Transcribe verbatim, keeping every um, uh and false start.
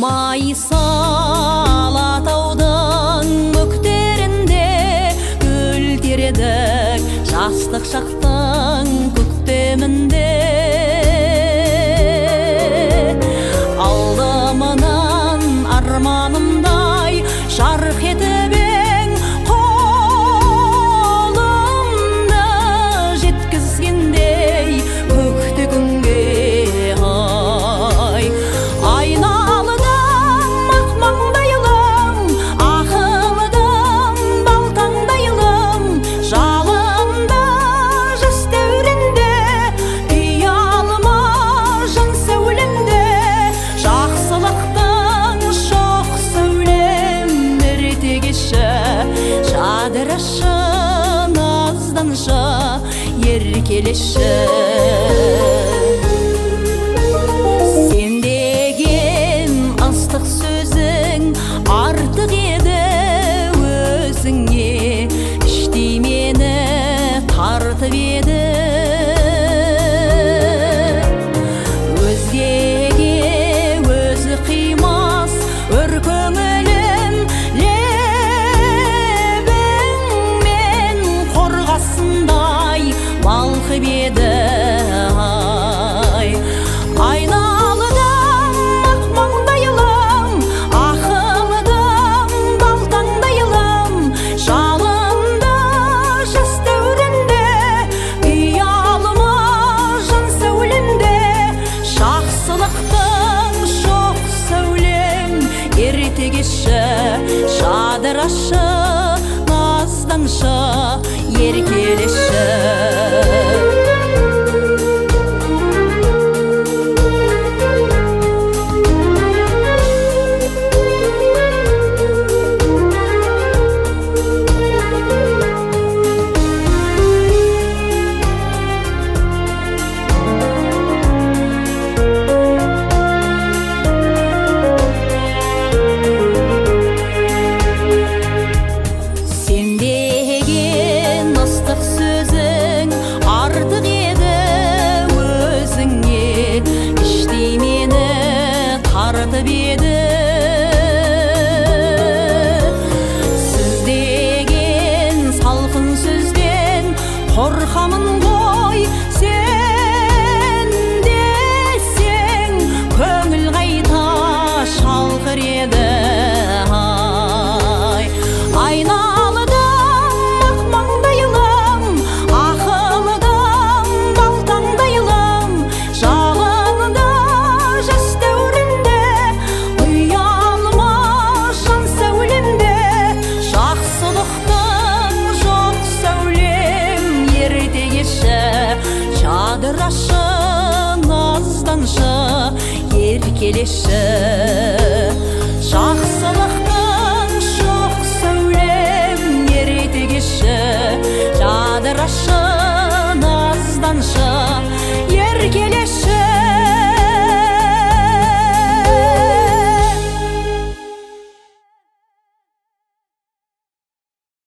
Майсалатаудың бөктерінде гүл тередік жастық шақтың көктемінде. Алдымынан арманымдай жарқ етіп ең қолымды жеткізгендей көкте күнге ай. Айналдым ақ маңдайлым, ақылдым балтаңдайлым, жалынды жас дәуренде, ұялма жан сәулемде, жақсылықтың шоқ сәулем ертегеші, жадырашы назданшы еркелеші. Артық еді өзіңе, іштей мені тартып еді. Өзгеге өзі қимас өр көңілім, лебіңмен қорғасындай балқып еді. Жадырашы назданшы еркелеші. Артық еді өзіңе, іштей мені тартып еді. Сіз деген салқын сөзден қорқамын ғой, сен десең көңіл қайта шалқыр еді. Жадырашы назданшы еркелеші. Жақсылықтың шоқ сәулем ертегеші. Жадырашы назданшы